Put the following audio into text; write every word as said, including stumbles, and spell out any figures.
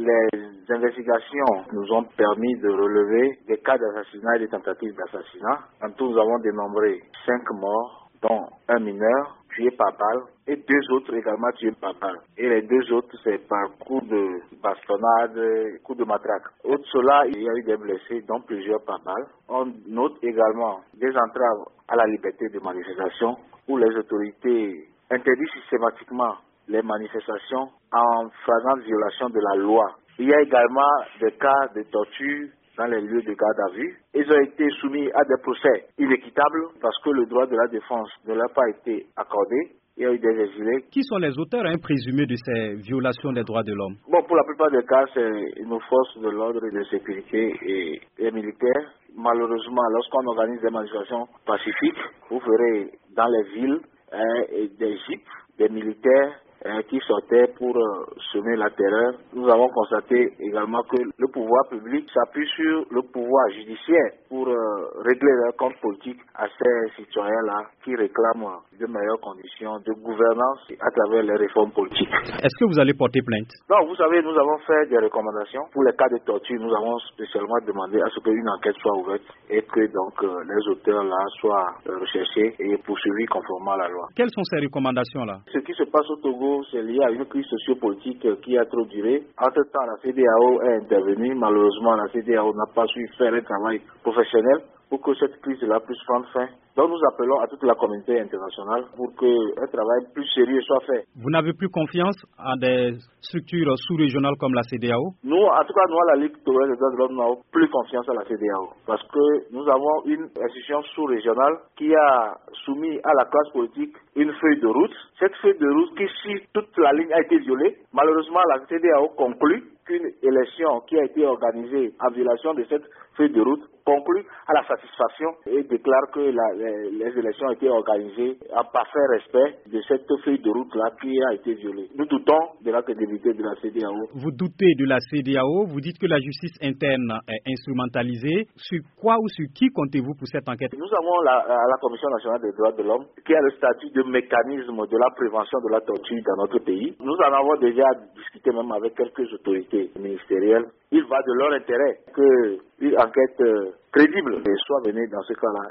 Les investigations nous ont permis de relever des cas d'assassinat et des tentatives d'assassinat. En tout, nous avons dénombré cinq morts, dont un mineur tué par balle et deux autres également tués par balle. Et les deux autres, c'est par coup de bastonnade, coup de matraque. Outre cela, il y a eu des blessés, dont plusieurs par balle. On note également des entraves à la liberté de manifestation où les autorités interdisent systématiquement les manifestations en flagrante violation de la loi. Il y a également des cas de torture dans les lieux de garde à vue. Ils ont été soumis à des procès inéquitables parce que le droit de la défense ne leur a pas été accordé. Il y a eu des exilés. Qui sont les auteurs hein, présumés de ces violations des droits de l'homme? Bon, pour la plupart des cas, c'est nos forces de l'ordre et de sécurité et les militaires. Malheureusement, lorsqu'on organise des manifestations pacifiques, vous verrez dans les villes hein, et des jeeps, des militaires qui sortaient pour euh, semer la terreur. Nous avons constaté également que le pouvoir public s'appuie sur le pouvoir judiciaire pour euh, régler leurs comptes politiques à ces citoyens-là qui réclament de meilleures conditions de gouvernance à travers les réformes politiques. Est-ce que vous allez porter plainte? Non, vous savez, nous avons fait des recommandations. Pour les cas de torture, nous avons spécialement demandé à ce qu'une enquête soit ouverte et que donc euh, les auteurs-là soient euh, recherchés et poursuivis conformément à la loi. Quelles sont ces recommandations-là? Ce qui se passe au Togo, c'est lié à une crise sociopolitique qui a trop duré. Entre-temps, la C D A O est intervenue. Malheureusement, la C D A O n'a pas su faire un travail professionnel pour que cette crise-là puisse prendre fin. Donc nous appelons à toute la communauté internationale pour qu'un travail plus sérieux soit fait. Vous n'avez plus confiance en des structures sous-régionales comme la C D A O? Nous, en tout cas, nous, à la Ligue togolaise des droits de l'homme, nous n'avons plus confiance à la C D A O parce que nous avons une institution sous-régionale qui a soumis à la classe politique une feuille de route. Cette feuille de route qui, si toute la ligne a été violée, malheureusement, la C D A O conclut qu'une élection qui a été organisée en violation de cette feuille de route conclut à la satisfaction et déclare que la, les, les élections ont été organisées en parfait respect de cette feuille de route-là qui a été violée. Nous doutons de la crédibilité de la C D A O. Vous doutez de la C D A O, vous dites que la justice interne est instrumentalisée. Sur quoi ou sur qui comptez-vous pour cette enquête? Nous avons la, la Commission nationale des droits de l'homme qui a le statut de mécanisme de la prévention de la torture dans notre pays. Nous en avons déjà discuté même avec quelques autorités ministérielles. Il va de leur intérêt qu'une enquête crédible soit menée dans ce cas-là.